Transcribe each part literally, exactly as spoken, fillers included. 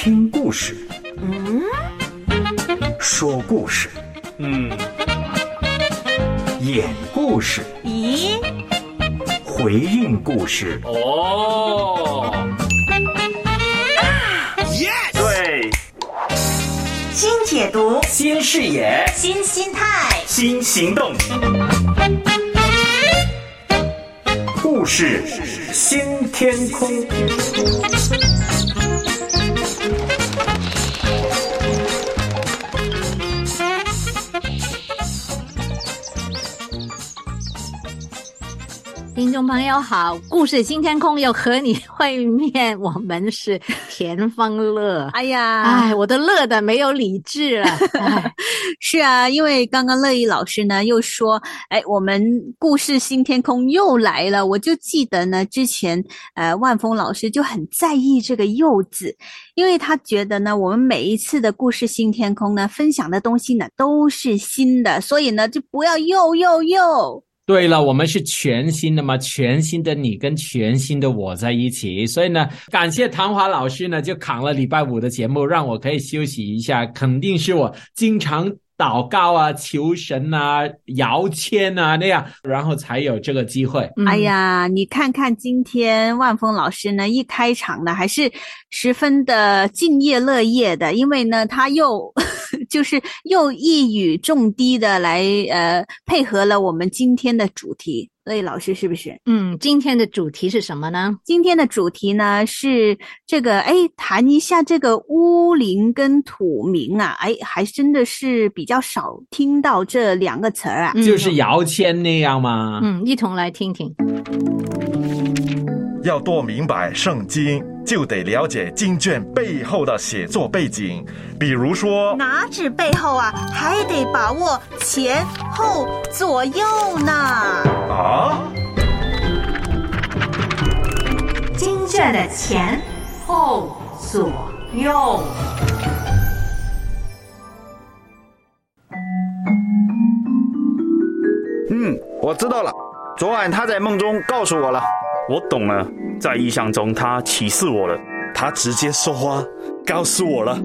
听故事， 嗯， 说故事， 嗯， 演故事， 咦， 回应故事。 哦， 对， 新解读， 新视野， 新心态， 新行动，故事新天空。 听众朋友好，故事新天空又和你会面，我们是田芳乐。 哎呀， 哎，我都乐得没有理智了。 是啊，因为刚刚乐意老师呢又说，哎，我们故事新天空又来了。我就记得呢，之前呃万峰老师就很在意这个柚子，因为他觉得呢，我们每一次的故事新天空呢，分享的东西呢都是新的，所以呢就不要又又又。 对了，我们是全新的嘛，全新的你跟全新的我在一起，所以呢，感谢唐华老师呢，就扛了礼拜五的节目，让我可以休息一下。肯定是我经常祷告啊、求神啊、摇签啊那样，然后才有这个机会。 嗯、哎呀，你看看今天万峰老师呢，一开场呢还是十分的敬业乐业的，因为呢他又就是又一语中的的来呃配合了我们今天的主题。乐意老师是不是？ 嗯，今天的主题是什么呢？ 今天的主题呢是这个，哎，谈一下这个乌灵跟土明啊，哎，还真的是比较少听到这两个词儿啊， 嗯、就是摇签那样吗？ 嗯，一同来听听。 要多明白圣经，就得了解经卷背后的写作背景。比如说， 哪止背后啊，还得把握前后左右呢。 啊？ 经卷的前后左右。 嗯，我知道了。昨晚他在梦中告诉我了。 我懂了，在异象中他启示我了， 他直接说话告诉我了。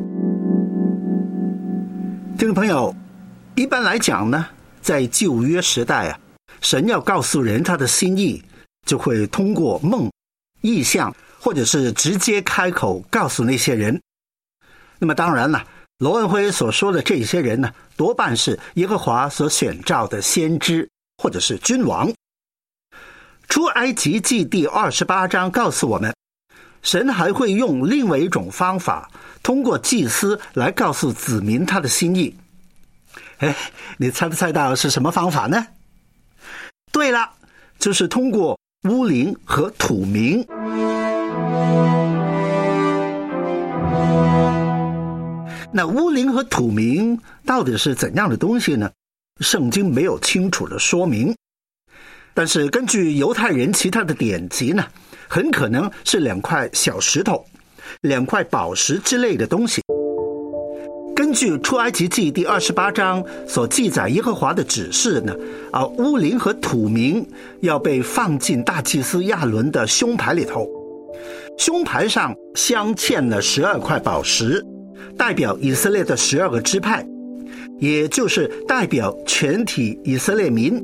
听众朋友，一般来讲呢，在旧约时代啊，神要告诉人他的心意，就会通过梦、异象，或者是直接开口告诉那些人。那么当然了，罗文辉所说的这些人呢，多半是耶和华所选召的先知或者是君王。出埃及记第二十八章告诉我们，神还会用另外一种方法，通过祭司来告诉子民他的心意。哎，你猜不猜到是什么方法呢？对了，就是通过乌灵和土明。那乌灵和土明到底是怎样的东西呢？圣经没有清楚的说明。但是根据犹太人其他的典籍呢，很可能是两块小石头、两块宝石之类的东西。根据出埃及记第二十八章所记载耶和华的指示呢，啊，乌灵和土明要被放进大祭司亚伦的胸牌里头，胸牌上镶嵌了十二块宝石，代表以色列的十二个支派，也就是代表全体以色列民。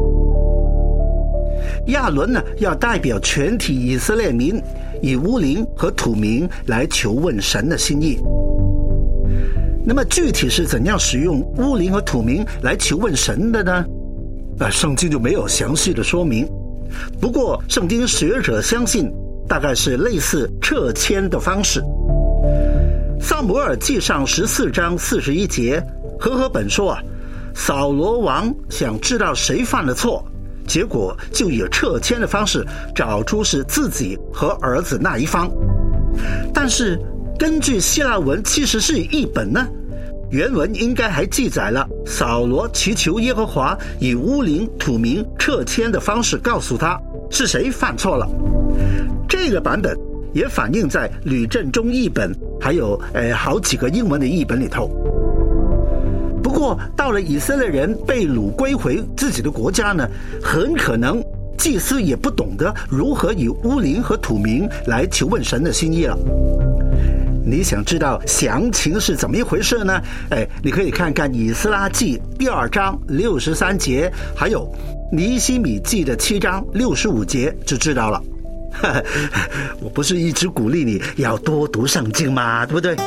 亚伦呢，要代表全体以色列民，以乌灵和土明来求问神的心意。那么具体是怎样使用乌灵和土明来求问神的呢？呃，圣经就没有详细的说明。不过圣经学者相信，大概是类似撤签的方式。撒母耳记上十四章四十一节，和合本说啊，扫罗王想知道谁犯了错，结果就以撤签的方式找出是自己和儿子那一方。但是根据希腊文其实是译本呢，原文应该还记载了扫罗祈求耶和华以乌灵土明撤签的方式告诉他是谁犯错了。这个版本也反映在吕正中译本还有呃好几个英文的译本里头。不过到了以色列人被掳归回自己的国家呢，很可能祭司也不懂得如何以乌灵和土明来求问神的心意了。 你想知道详情是怎么一回事呢？哎，你可以看看以斯拉记第二章六十三节，还有尼希米记的七章六十五节就知道了。我不是一直鼓励你要多读圣经吗？对不对？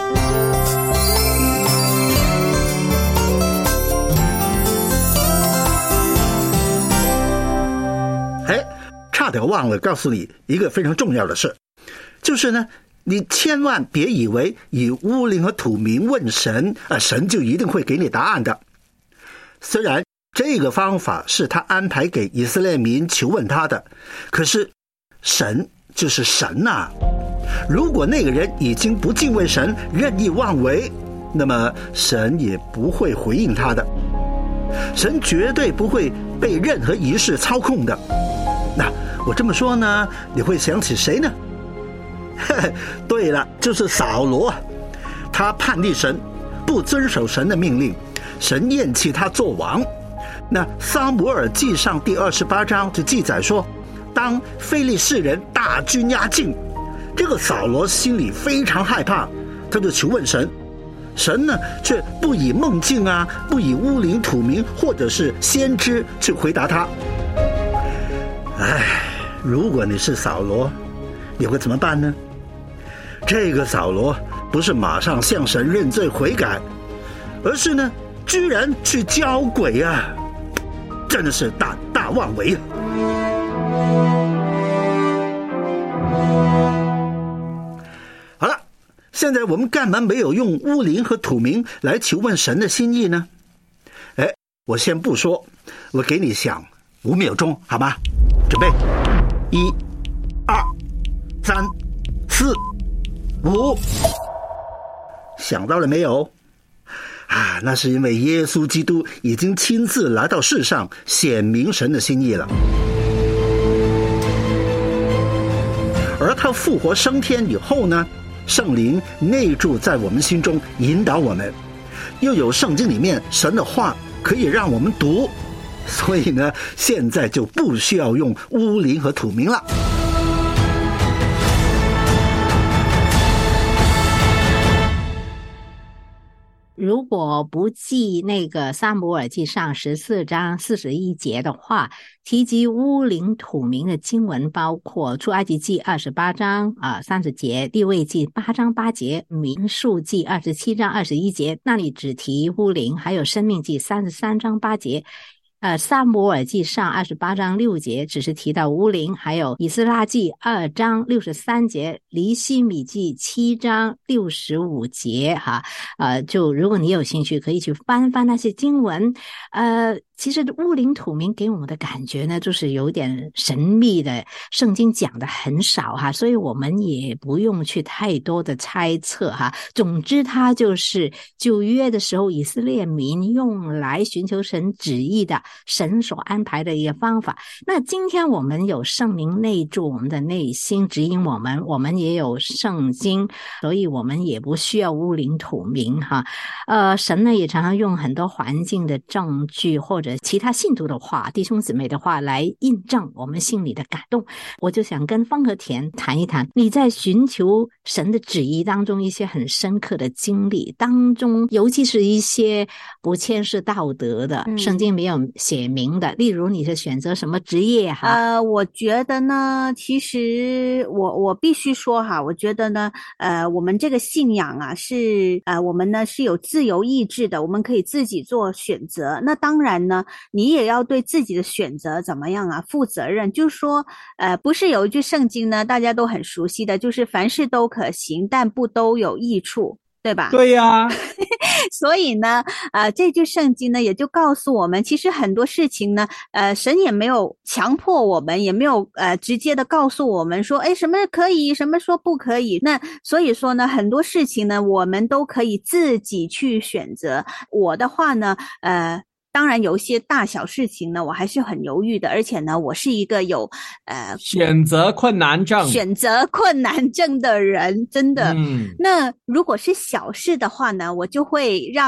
哎，差点忘了告诉你一个非常重要的事，就是呢，你千万别以为以乌灵和土民问神，啊，神就一定会给你答案的。虽然这个方法是他安排给以色列民求问他的，可是神就是神啊，如果那个人已经不敬畏神，任意妄为，那么神也不会回应他的。神绝对不会被任何仪式操控的。那我这么说呢，你会想起谁呢？对了，就是扫罗。他叛逆神，不遵守神的命令，神厌弃他做王。那撒母耳记上第二十八章就记载说，当非利士人大军压境，这个扫罗心里非常害怕，他就求问神，神呢却不以梦境啊，不以乌灵土民或者是先知去回答他。唉，如果你是扫罗，你会怎么办呢？这个扫罗不是马上向神认罪悔改，而是呢居然去交鬼啊，真的是大大妄为啊。好了，现在我们干嘛没有用乌灵和土民来求问神的心意呢？哎，我先不说，我给你想五秒钟好吗？准备，一、二、三、四、五，想到了没有？啊，那是因为耶稣基督已经亲自来到世上，显明神的心意了。而他复活升天以后呢，圣灵内住在我们心中，引导我们，又有圣经里面神的话可以让我们读，所以呢，现在就不需要用乌灵和土民了。 如果不记那个撒母耳记上十四章四十一节的话，提及乌灵土民的经文包括出埃及记二十八章啊三十节，利未记八章八节，民数记二十七章二十一节，那里只提乌灵，还有申命记三十三章八节。呃，撒母耳记上二十八章六节只是提到乌灵，还有以斯拉记二章六十三节，尼希米记七章六十五节哈。呃，就如果你有兴趣，可以去翻翻那些经文。呃，其实乌灵土民给我们的感觉呢，就是有点神秘的，圣经讲的很少哈，所以我们也不用去太多的猜测哈。总之，它就是旧约的时候以色列民用来寻求神旨意的。神所安排的一个方法。那今天我们有圣灵内住我们的内心，指引我们，我们也有圣经，所以我们也不需要乌灵土民哈。呃，神呢也常常用很多环境的证据或者其他信徒的话、弟兄姊妹的话来印证我们心里的感动。我就想跟方和田谈一谈，你在寻求神的旨意当中一些很深刻的经历当中，尤其是一些不牵涉道德的，嗯、圣经没有写明的，例如你是选择什么职业哈？ 呃，我觉得呢，其实我我必须说哈，我觉得呢，呃，我们这个信仰啊，是呃，我们呢是有自由意志的，我们可以自己做选择。那当然呢，你也要对自己的选择怎么样啊负责任。就是说，呃，不是有一句圣经呢，大家都很熟悉的，就是凡事都可行，但不都有益处。对吧？ 对呀、啊。 所以呢，呃，这句圣经呢，也就告诉我们，其实很多事情呢，呃，神也没有强迫我们，也没有呃直接的告诉我们说，哎，什么可以，什么说不可以。那所以说呢，很多事情呢，我们都可以自己去选择。我的话呢，呃。当然有一些大小事情呢，我还是很犹豫的，而且呢，我是一个有呃选择困难症选择困难症的人，真的。 嗯， 那如果是小事的话呢，我就会让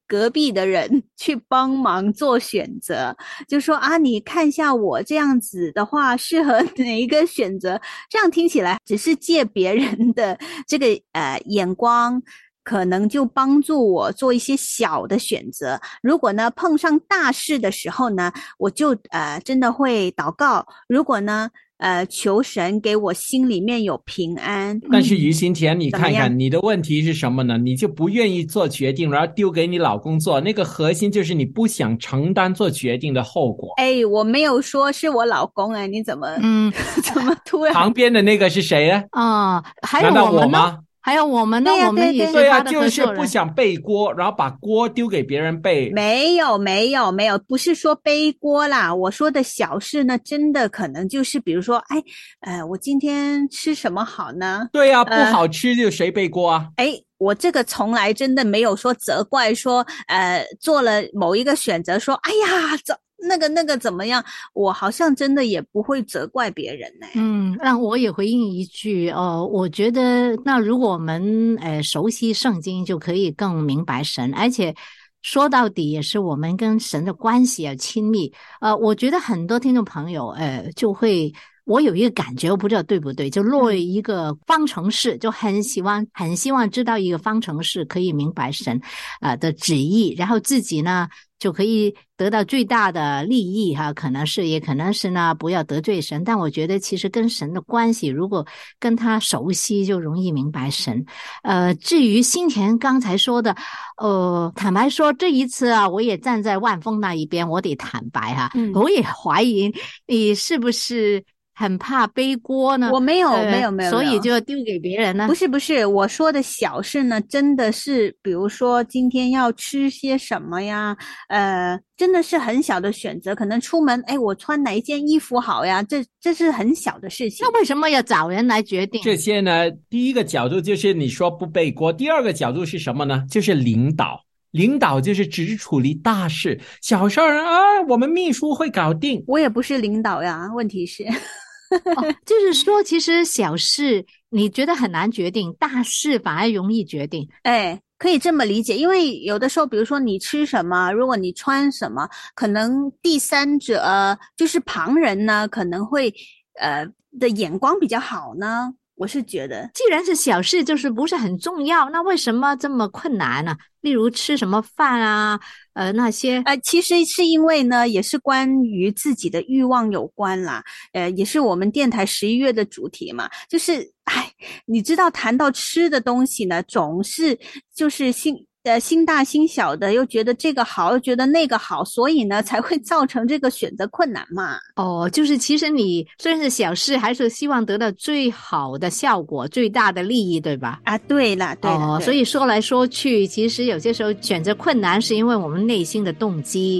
隔壁的人去帮忙做选择，就说啊，你看一下我这样子的话适合哪一个选择，这样听起来只是借别人的这个呃眼光，可能就帮助我做一些小的选择。如果呢碰上大事的时候呢，我就呃真的会祷告，如果呢呃求神给我心里面有平安。 但是于心田，你看怎么样看你的问题是什么呢？你就不愿意做决定，然后丢给你老公做，那个核心就是你不想承担做决定的后果。 哎，我没有说是我老公哎，你怎么嗯怎么突然旁边的那个是谁呢？ 啊、还有难道我们呢？ 我吗？ 还有我们呢？ 对呀我们也是对啊， 他的就合作人。 是不想背锅，然后把锅丢给别人背。 没有没有没有，不是说背锅啦，我说的小事呢，真的可能就是比如说，哎，呃，我今天吃什么好呢？ 对啊，不呃好吃就谁背锅啊？ 哎，我这个从来真的没有说责怪说，呃，做了某一个选择说，哎呀，怎那个那个怎么样？我好像真的也不会责怪别人呢。 嗯，让我也回应一句哦，我觉得那如果我们呃熟悉圣经，就可以更明白神，而且说到底也是我们跟神的关系要亲密。呃，我觉得很多听众朋友呃就会。我有一个感觉，我不知道对不对，就落一个方程式，就很希望很希望知道一个方程式，可以明白神呃的旨意，然后自己呢就可以得到最大的利益哈，可能是也可能是呢不要得罪神，但我觉得其实跟神的关系，如果跟他熟悉，就容易明白神。呃，至于新田刚才说的，呃，坦白说这一次啊，我也站在万峰那一边，我得坦白哈， 嗯我也怀疑你是不是很怕背锅呢？ 我没有、 呃、 没有没有， 所以没有就丢给别人呢？ 不是不是，我说的小事呢，真的是比如说今天要吃些什么呀，呃，真的是很小的选择，可能出门，哎，我穿哪一件衣服好呀？这这是很小的事情。 那为什么要找人来决定？ 这些呢，第一个角度就是你说不背锅，第二个角度是什么呢？就是领导。领导就是只处理大事，小事儿啊，我们秘书会搞定。 我也不是领导呀，问题是。 哦，就是说，其实小事你觉得很难决定，大事反而容易决定。 哎，可以这么理解，因为有的时候，比如说你吃什么，如果你穿什么，可能第三者、呃、就是旁人呢，可能会呃的眼光比较好呢。我是觉得， 既然是小事，就是不是很重要，那为什么这么困难呢？例如吃什么饭啊，呃，那些呃，其实是因为呢，也是关于自己的欲望有关啦，呃，也是我们电台十一月的主题嘛，就是，哎，你知道，谈到吃的东西呢，总是就是心。呃，心大心小的，又觉得这个好，又觉得那个好，所以呢，才会造成这个选择困难嘛。 哦，就是其实你虽然是小事，还是希望得到最好的效果、最大的利益，对吧？ 啊，对了，对了， 哦， 对， 所以说来说去，其实有些时候选择困难，是因为我们内心的动机。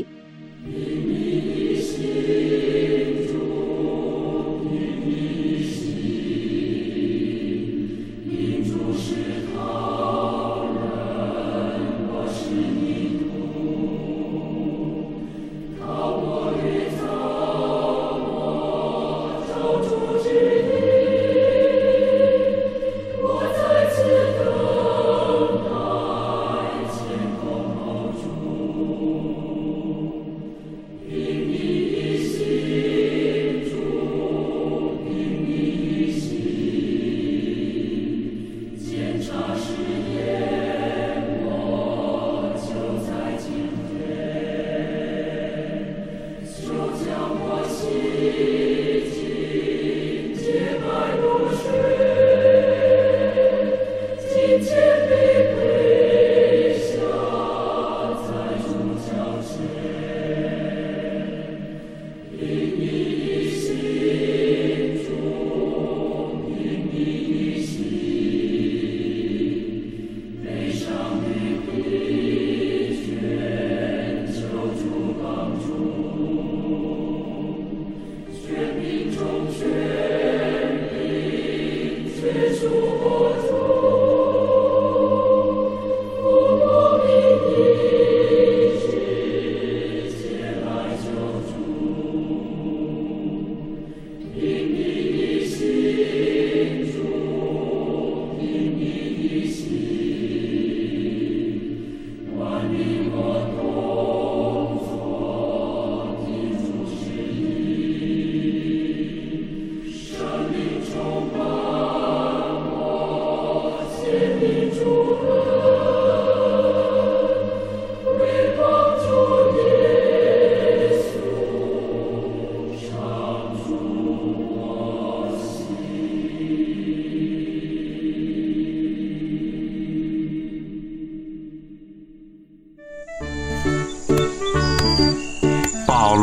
万民。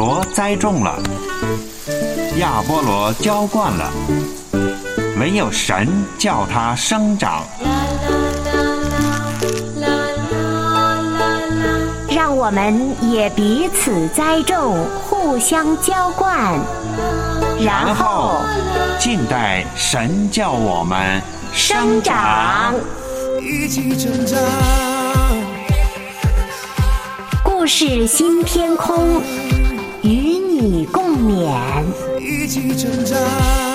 罗栽种了，亚波罗浇灌了，唯有神叫它生长。 让我们也彼此栽种，互相浇灌，然后静待神叫我们生长， 一起成长。 故事新天空，与你共勉。 一起成长。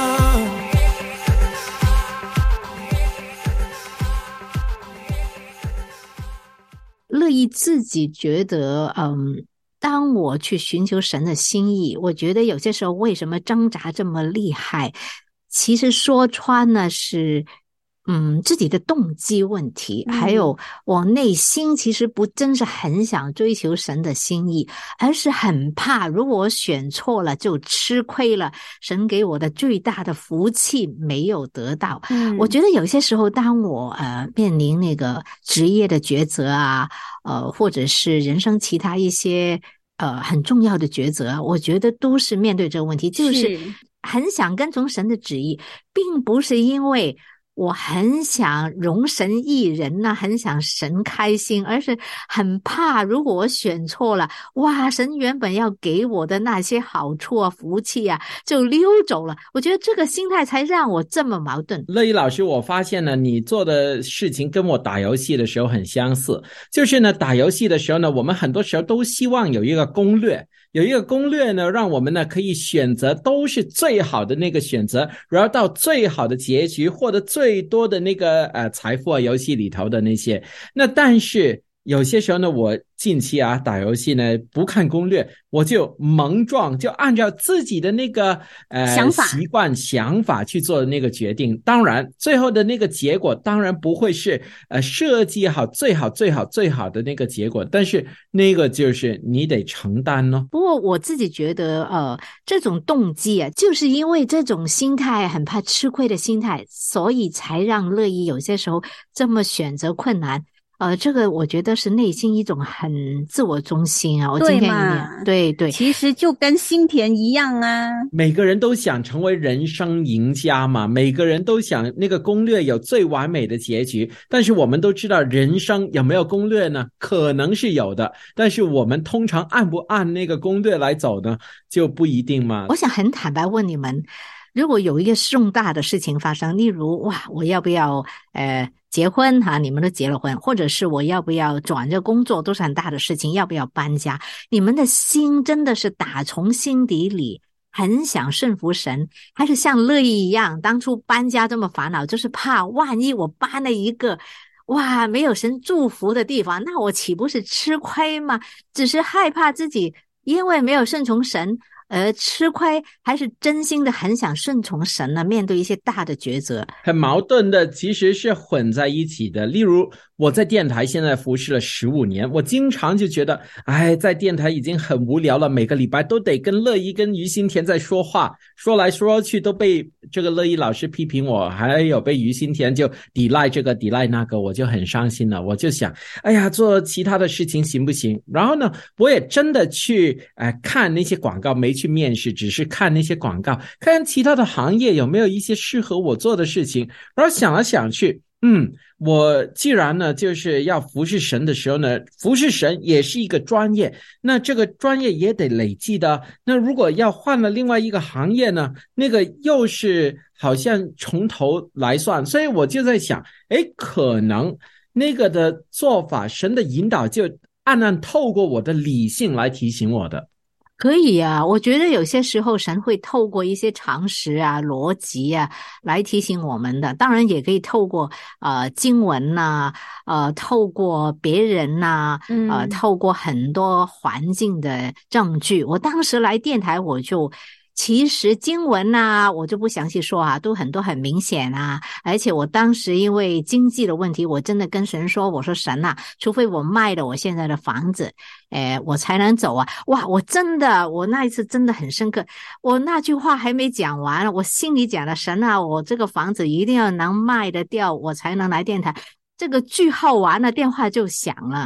乐意自己觉得，嗯，当我去寻求神的心意，我觉得有些时候为什么挣扎这么厉害，其实说穿了是嗯，自己的动机问题，还有我内心其实不真是很想追求神的心意，而是很怕如果我选错了就吃亏了，神给我的最大的福气没有得到。嗯，我觉得有些时候当我呃面临那个职业的抉择啊，呃或者是人生其他一些呃很重要的抉择，我觉得都是面对这个问题，就是很想跟从神的旨意，并不是因为我很想容神益人啊，很想神开心，而是很怕如果我选错了，哇，神原本要给我的那些好处啊福气啊就溜走了。我觉得这个心态才让我这么矛盾。 乐意老师，我发现呢你做的事情跟我打游戏的时候很相似，就是呢打游戏的时候呢，我们很多时候都希望有一个攻略，有一个攻略呢让我们呢可以选择都是最好的那个选择，然后到最好的结局，获得最最多的那个呃财富啊，游戏里头的那些。那但是有些时候呢，我近期啊打游戏呢不看攻略，我就猛撞，就按照自己的那个呃想法习惯想法去做的那个决定。当然最后的那个结果当然不会是呃设计好最好最好最好的那个结果，但是那个就是你得承担咯。 不过我自己觉得呃这种动机啊，就是因为这种心态，很怕吃亏的心态，所以才让乐意有些时候这么选择困难。呃，这个我觉得是内心一种很自我中心啊。我今天也对对， 其实就跟心田一样啊。 每个人都想成为人生赢家嘛，每个人都想那个攻略有最完美的结局。但是我们都知道，人生有没有攻略呢？可能是有的，但是我们通常按不按那个攻略来走呢，就不一定嘛。 我想很坦白问你们，如果有一个重大的事情发生，例如哇，我要不要呃结婚哈、啊？你们都结了婚，或者是我要不要转这工作，都是很大的事情，要不要搬家？你们的心真的是打从心底里很想顺服神，还是像乐意一样，当初搬家这么烦恼，就是怕万一我搬了一个哇没有神祝福的地方，那我岂不是吃亏吗？只是害怕自己因为没有顺从神而吃亏，还是真心的很想顺从神呢？面对一些大的抉择， 很矛盾的，其实是混在一起的。例如我在电台现在服侍了十五年，我经常就觉得哎，在电台已经很无聊了，每个礼拜都得跟乐意跟于心田在说话，说来说去都被这个乐意老师批评我，还有被于心田就抵赖这个抵赖那个，我就很伤心了。我就想哎呀，做其他的事情行不行？然后呢我也真的去呃看那些广告，没去面试，只是看那些广告，看其他的行业有没有一些适合我做的事情。然后想来想去，嗯，我既然呢就是要服侍神的时候呢，服侍神也是一个专业，那这个专业也得累积的。那如果要换了另外一个行业呢，那个又是好像从头来算。所以我就在想，诶，可能那个的做法，神的引导就暗暗透过我的理性来提醒我的。 可以啊，我觉得有些时候神会透过一些常识啊、逻辑啊来提醒我们的，当然也可以透过呃经文呐、啊、呃透过别人呐、啊、 嗯、 呃透过很多环境的证据。我当时来电台，我就其实经文啊我就不详细说啊，都很多很明显啊。而且我当时因为经济的问题，我真的跟神说，我说神啊，除非我卖了我现在的房子，诶我才能走啊。哇，我真的我那一次真的很深刻，我那句话还没讲完，我心里讲了，神啊，我这个房子一定要能卖得掉，我才能来电台。这个句号完了，电话就响了，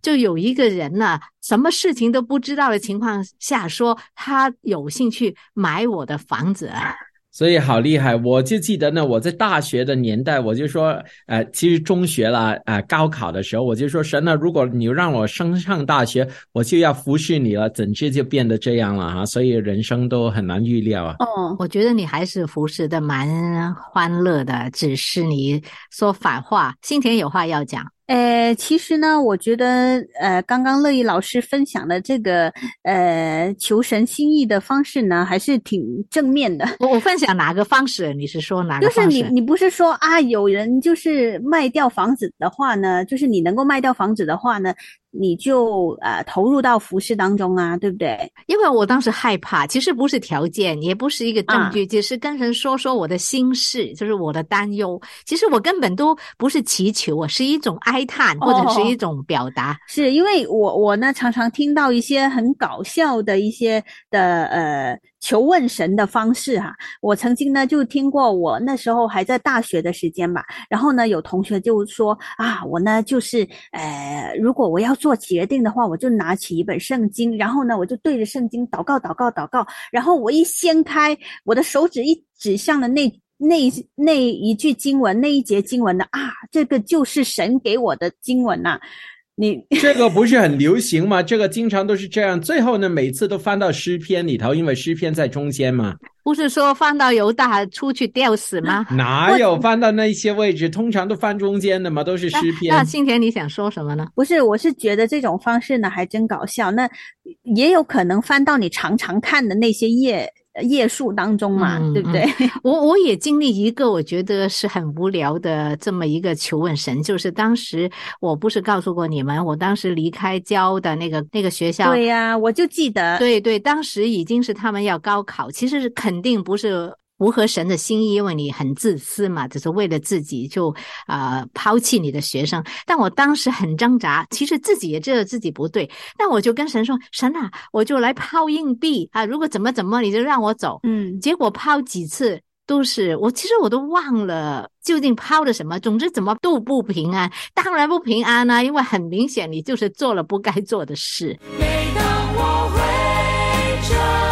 就有一个人呢、啊，什么事情都不知道的情况下说他有兴趣买我的房子啊。 所以好厉害，我就记得呢，我在大学的年代，我就说，呃，其实中学啦，呃，高考的时候，我就说，神啊，如果你让我升上大学，我就要服侍你了，怎知就变得这样了哈，所以人生都很难预料啊。 哦，我觉得你还是服侍的蛮欢乐的，只是你说反话。心田有话要讲。 呃，其实呢，我觉得，呃，刚刚乐意老师分享的这个，呃，求神心意的方式呢，还是挺正面的。 我我分享哪个方式？你是说哪个方式？ 就是你，你不是说啊，有人就是卖掉房子的话呢，就是你能够卖掉房子的话呢，你就呃投入到服事当中啊，对不对？ 因为我当时害怕，其实不是条件，也不是一个证据，啊、只是跟人说说我的心事，就是我的担忧。其实我根本都不是祈求啊，是一种哀叹或者是一种表达。哦、 是因为我我呢常常听到一些很搞笑的一些的呃求问神的方式哈、啊。我曾经呢就听过，我那时候还在大学的时间吧，然后呢有同学就说啊，我呢就是呃如果我要做决定的话，我就拿起一本圣经，然后呢我就对着圣经祷告祷告祷告，然后我一掀开我的手指一指向了那那那一句经文，那一节经文的啊，这个就是神给我的经文呐、啊。你这个不是很流行吗？这个经常都是这样，最后呢每次都翻到诗篇里头，因为诗篇在中间嘛。 不是说翻到犹大出去吊死吗？ 哪有翻到那些位置，通常都翻中间的嘛，都是诗篇。 那心田你想说什么呢？ 不是，我是觉得这种方式呢还真搞笑，那也有可能翻到你常常看的那些页页数当中嘛、嗯、对不对？ 我我也经历一个我觉得是很无聊的这么一个求问神，就是当时我不是告诉过你们，我当时离开教的那个那个学校。 对呀、啊，我就记得。 对对，当时已经是他们要高考，其实肯定不是符合神的心意，因为你很自私嘛，只是为了自己就呃抛弃你的学生。但我当时很挣扎，其实自己也知道自己不对，但我就跟神说，神啊，我就来抛硬币啊，如果怎么怎么你就让我走。 嗯， 结果抛几次都是我，其实我都忘了究竟抛了什么，总之怎么都不平安。当然不平安啊，因为很明显你就是做了不该做的事。 每当我回转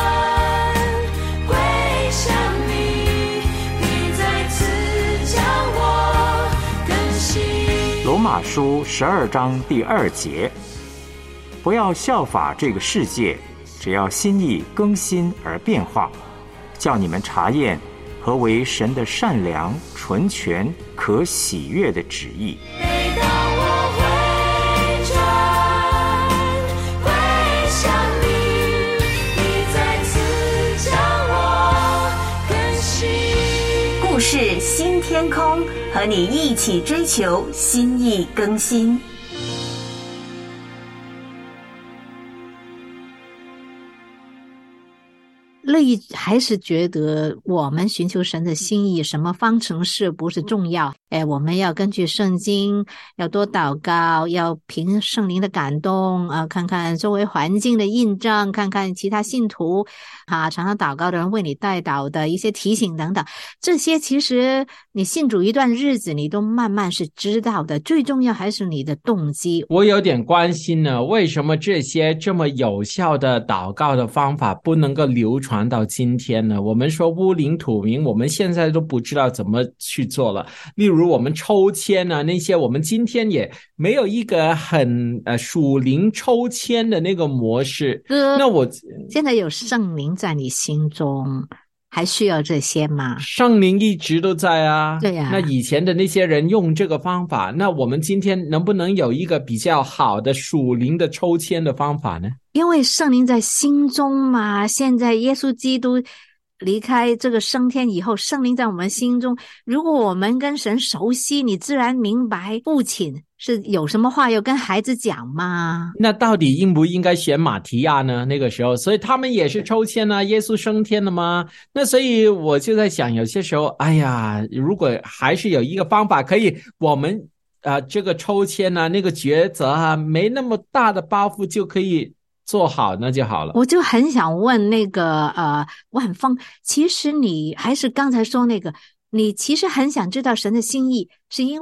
罗马书十二章第二节，不要效法这个世界，只要心意更新而变化，叫你们察验何为神的善良、纯全、可喜悦的旨意。 每当我回转归向你，你再次将我更新。 故事新天空，和你一起追求心意更新。 乐意还是觉得我们寻求神的心意，什么方程式不是重要，哎，我们要根据圣经，要多祷告，要凭圣灵的感动啊，看看周围环境的印证，看看其他信徒啊，常常祷告的人为你代祷的一些提醒等等，这些其实你信主一段日子，你都慢慢是知道的。最重要还是你的动机。 我有点关心呢，为什么这些这么有效的祷告的方法不能够流传到今天呢？我们说乌灵土明，我们现在都不知道怎么去做了。例如我们抽签啊，那些我们今天也没有一个很呃属灵抽签的那个模式。 呃、 那我现在有圣灵在你心中，还需要这些吗？ 圣灵一直都在啊。 对呀、啊。 那以前的那些人用这个方法，那我们今天能不能有一个比较好的属灵的抽签的方法呢？ 因为圣灵在心中嘛，现在耶稣基督离开这个升天以后，圣灵在我们心中，如果我们跟神熟悉，你自然明白父亲是有什么话要跟孩子讲嘛。 那到底应不应该选马提亚呢？那个时候，所以他们也是抽签啊，耶稣升天了吗？那所以我就在想，有些时候，哎呀，如果还是有一个方法可以我们啊、呃，这个抽签啊，那个抉择啊，没那么大的包袱就可以做好，那就好了。 我就很想问那个呃万峰，其实你还是刚才说那个，你其实很想知道神的心意，是因为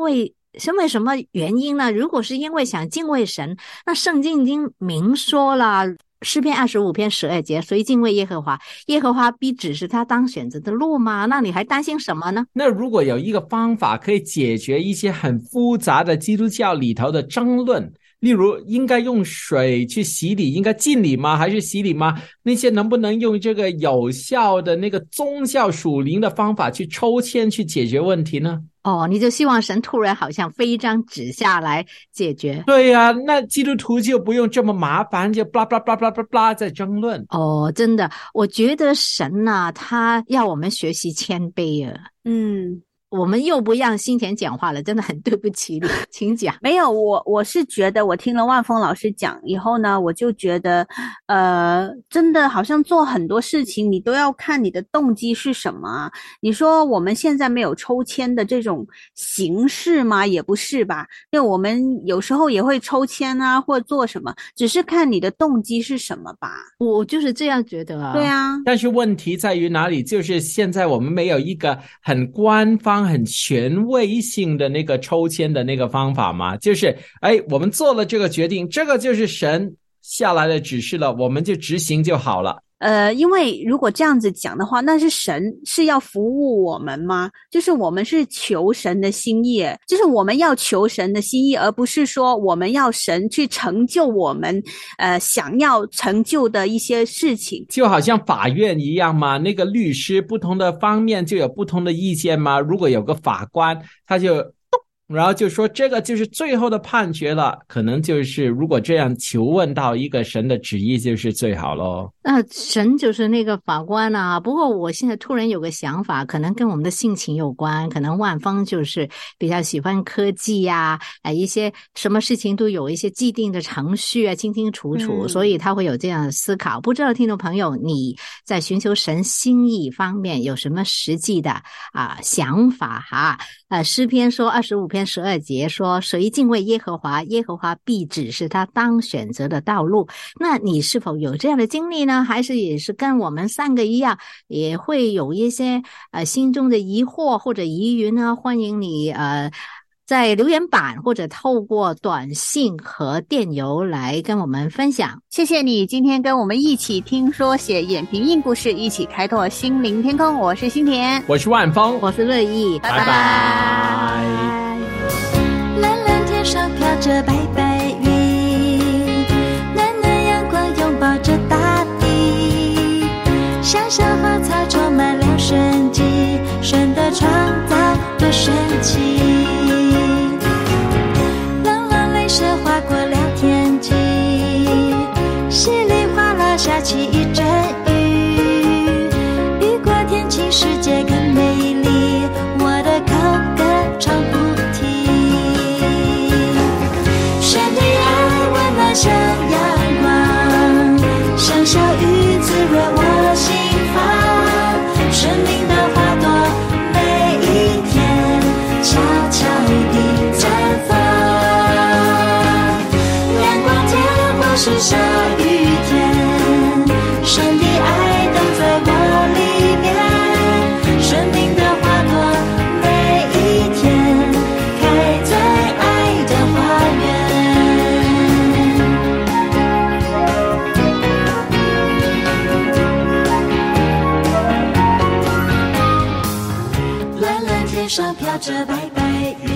是因为什么原因呢？如果是因为想敬畏神，那圣经已经明说了，诗篇二十五篇十二节，谁敬畏耶和华，耶和华必指示他当选择的路吗？那你还担心什么呢？ 那如果有一个方法可以解决一些很复杂的基督教里头的争论，例如应该用水去洗礼，应该浸礼吗？还是洗礼吗？那些能不能用这个有效的那个宗教属灵的方法去抽签去解决问题呢？ 哦，你就希望神突然好像飞一张纸下来解决？ 对呀、啊，那基督徒就不用这么麻烦，就 blah blah blah blah blah blah 在争论。 哦，真的，我觉得神啊，他要我们学习谦卑啊。 嗯。 我们又不让新田讲话了，真的很对不起你，请讲。 没有，我我是觉得我听了万峰老师讲以后呢，我就觉得呃，真的好像做很多事情你都要看你的动机是什么啊。你说我们现在没有抽签的这种形式吗？也不是吧，因为我们有时候也会抽签啊，或做什么，只是看你的动机是什么吧。 我就是这样觉得啊。 对啊， 但是问题在于哪里？就是现在我们没有一个很官方很权威性的那个抽签的那个方法嘛，就是哎，我们做了这个决定，这个就是神下来的指示了，我们就执行就好了。 呃，因为如果这样子讲的话，那是神是要服务我们吗？就是我们是求神的心意，就是我们要求神的心意，而不是说我们要神去成就我们呃想要成就的一些事情。 就好像法院一样嘛，那个律师不同的方面就有不同的意见嘛。如果有个法官，他就然后就说这个就是最后的判决了，可能就是如果这样求问到一个神的旨意就是最好咯。 那神就是那个法官啊。不过我现在突然有个想法，可能跟我们的性情有关，可能万峰就是比较喜欢科技呀、啊，呃，一些什么事情都有一些既定的程序啊，清清楚楚、嗯、所以他会有这样的思考。不知道听众朋友你在寻求神心意方面有什么实际的啊想法哈？呃，诗篇说二十五篇十二节说，谁敬畏耶和华，耶和华必指示他当选择的道路。那你是否有这样的经历呢？还是也是跟我们三个一样，也会有一些呃心中的疑惑或者疑云呢？欢迎你呃在留言板或者透过短信和电邮来跟我们分享。 谢谢你今天跟我们一起听说写眼平印故事，一起开拓心灵天空。我是新田， 我是万峰， 我是乐意， 拜拜。 蓝蓝天上飘着白白云，暖暖阳光拥抱着大地，小小花草充满了生机，神的创造多神奇。划过了天际，稀里哗啦下起一阵雨，雨过天晴世界更美丽，我的口歌唱不停。神的爱温暖像阳光，像小雨滋润我心房，生命的花朵每一天悄悄地绽放，是下雨天，神的爱都在我里面，生命的花朵每一天开在爱的花园。蓝蓝天上飘着白白云，